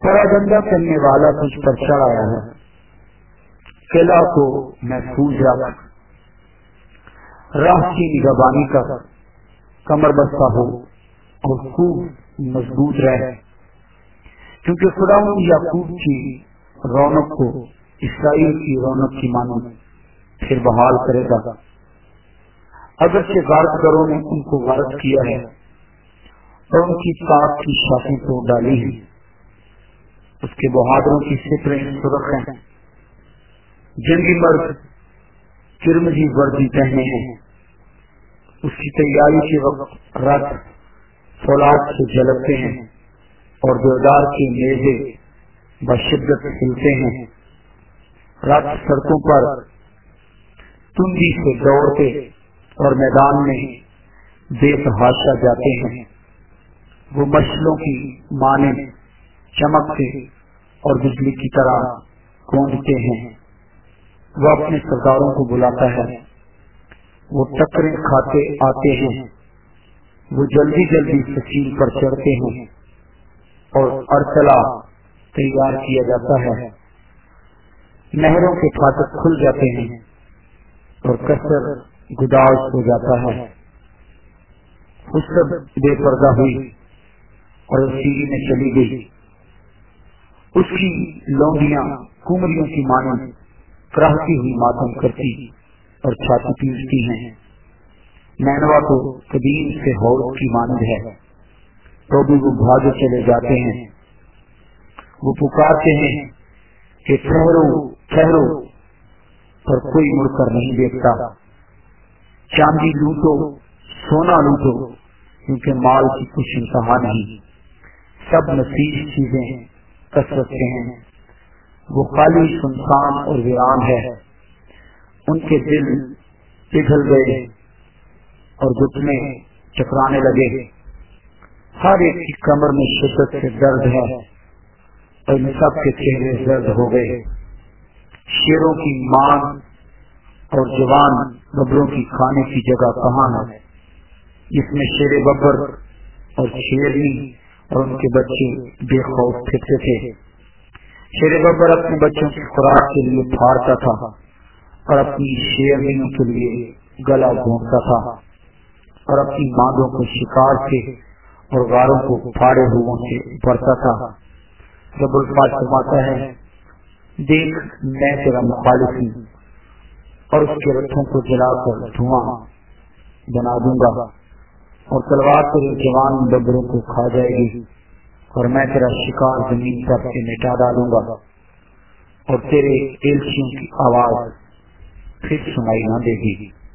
پراگندہ کرنے والا تجھ پر چڑھ آیا ہے، قلعہ کو محفوظ رکھ، راہ کی نگہبانی کر، کمر بستہ ہو اور خوب مضبوط رہے، کیونکہ خدا یعقوب کی رونق کو اسرائیل کی رونق کی مانند پھر بحال کرے گا۔ اگرچہ غارت گروں نے ان کو غارت کیا ہے اور ان کی طاق کی شاخیں توڑ ڈالی ہیں، اس کے بہادروں کی ستریں سرخ ہیں، جنگی مرد کرمجی وردی پہنے ہیں، اس کی تیاری کے وقت رتھ فولاد سے جھلکتے ہیں اور دیودار کے نیزے بشدت ہلتے ہیں، رتھ سڑکوں پر تندی سے دوڑتے اور میدان میں بے تحاشا جاتے ہیں، وہ مشلوں کی مانند چمکتے اور بجلی کی طرح گونجتے ہیں، وہ اپنے سرداروں کو بلاتا ہے، وہ ٹکریں کھاتے آتے ہیں، وہ جلدی جلدی فصیل پر چڑھتے ہیں اور ارسلہ تیار کیا جاتا ہے، نہروں کے پھاٹک کھل جاتے ہیں اور کثر گداز ہو جاتا ہے، خسب بے پردہ ہوئی اور سیری میں چلی گئی، اس کی لونڈیاں کمریوں کی مانند کراہتی ہوئی ماتم کرتی اور چھاتی پیٹتی ہیں، نینوا تو قدیم سے حوض کی مانند ہے، تو بھی وہ بھاگے چلے جاتے ہیں، وہ پکارتے ہیں کہ ٹھہرو ٹھہرو، پر کوئی مڑ کر نہیں دیکھتا، چاندی لوٹو سونا لوٹو، کیونکہ مال کی کچھ انتہا نہیں، سب نفیس چیزیں کثرت سے ہیں، وہ خالی سنسان اور ویران ہے، ان کے دل پگھل گئے اور گھٹنے چکرانے لگے، ہر ایک کی کمر میں شدت سے درد ہے اور ان سب کے چہرے زرد ہو گئے، شیروں کی مانگ اور جوان ببروں کی کھانے کی جگہ کہاں ہے، جس میں شیر ببر اور شیرنی اور ان کے بچے بے خوف پھرتے تھے، شیر ببر اپنے بچوں کی خوراک کے لیے پھاڑتا تھا اور اپنی شیرنیوں کے لیے گلا گھونٹتا تھا اور اپنی مادوں کو شکار سے اور غاروں کو پھاڑے ہوئوں سے بھرتا تھا۔ رب الفاظ فرماتا ہے، دیکھ میں تیرا مخالف ہوں اور اس کے رتھوں کو جلا کر دھواں بنا دوں گا اور تلوار تیرے جوان ببروں کو کھا جائے گی اور میں تیرا شکار زمین پر سے مٹا ڈالوں گا اور تیرے ایلچیوں کی آواز پھر سنائی نہ دے گی۔